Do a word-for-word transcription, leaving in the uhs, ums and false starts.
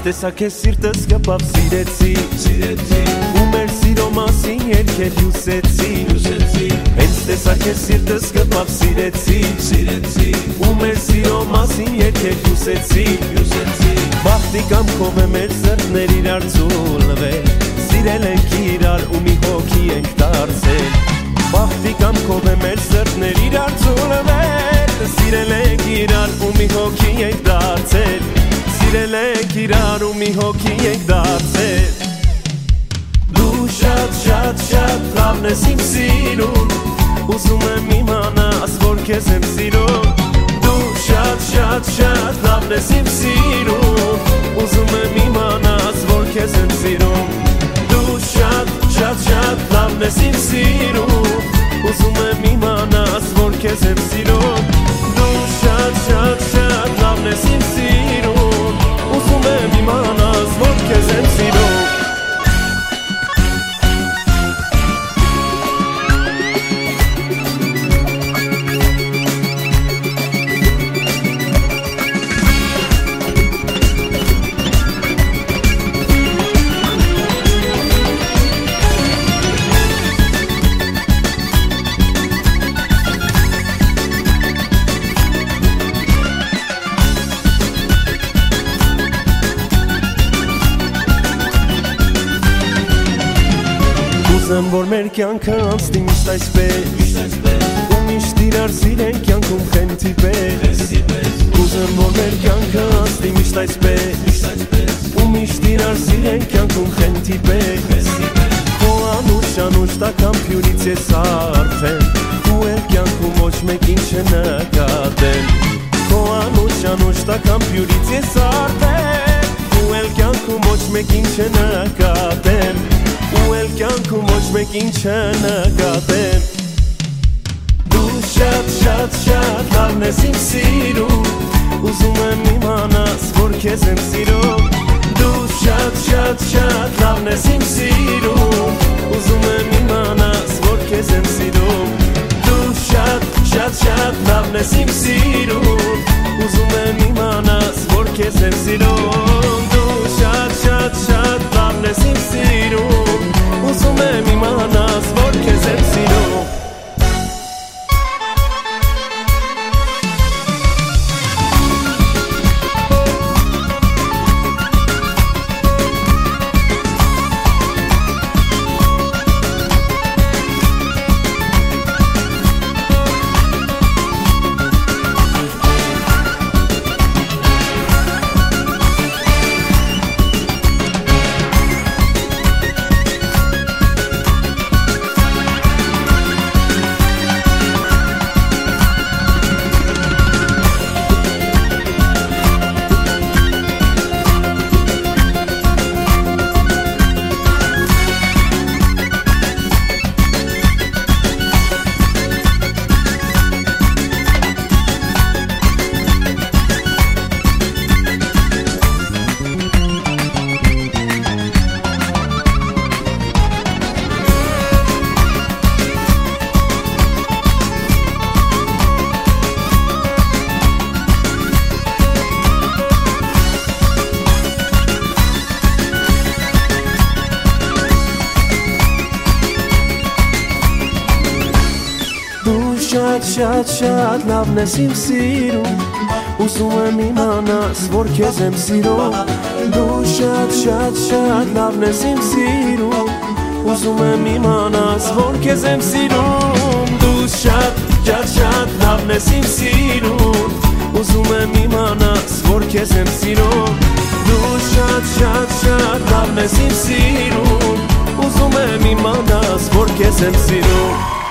տեսա քեզ սիրտս կպավ սիրեցի ու մեր սիրո մասին երգեր հյուսեցի Հենց տեսա քեզ սիրտս կպավ սիրեցի ու մեր սիրո մասին երգեր հյուսեցի Բախտի կամքով է մեր սրտներ իրար ցուլվել Սիրել ենք իրար ու մի հոգի ենք դարձել Բախտի կամքով է մեր սրտներ իրար ցուլվել Սիրել ենք իրար ու մի հոգի ենք դարձել Սիրել ենք իրար ու մի հոգի ենք դարձել Դու շատ շատ շատ լավն ես իմ սիրուն Ուզում եմ իմանաս որ քեզ եմ սիրում Դու շատ շատ շատ լավն ես իմ սիրուն Ուզում եմ իմանաս որ քեզ եմ սիրում Դու շատ շատ շատ լավն ես իմ սիրուն Ուզում եմ իմանաս որ քեզ եմ սիրում Դու շատ շատ շատ լավն ես իմ սիրուն Ուզում եմ իմանաս որ քեզ եմ սիրում Ուզեմ որ մեր կյանքը անցնի միշտ այսպես ու միշտ իրար սիրենք կյանքում խենթի պես Ուզեմ որ մեր կյանքը անցնի միշտ այսպես ու միշտ իրար սիրենք կյանքում խենթի պես Քո անուշ անուշ տակամ փյուրից ես արդեն ու էլ կյանքում ոչ մեկին չնկատեմ Քո անուշ անուշ տակամ փյուրից ես արդեն ու էլ կյանքում ոչ մեկին չնկատեմ ու էլ կյանքում ոչ մեկին չնկատեմ Դու շատ շատ շատ լավն ես իմ սիրում Ուզում եմ իմանաս որ քեզ եմ սիրում Դու շատ շատ շատ լավն ես իմ սիրում Ուզում եմ իմանաս որ քեզ եմ սիրում Դու շատ շատ շատ լավն ես իմ սիրում Ուզում եմ իմանաս որ քեզ եմ սիրում Դու շատ շատ շատ լավն ես իմ սիրում Ուզում եմ իմանաս որ քեզ եմ սիրում Շատ շատ շատ լավն ես իմ սիրում Ուզում եմ իմանաս որ քեզ եմ սիրում Դու շատ շատ շատ լավն ես իմ սիրում Ուզում եմ իմանաս որ քեզ եմ սիրում Դու շատ շատ շատ լավն ես իմ սիրում Ուզում եմ իմանաս որ քեզ եմ սիրում Դու շատ շատ շատ լավն ես իմ սիրում Ուզում եմ իմանաս որ քեզ եմ սիրում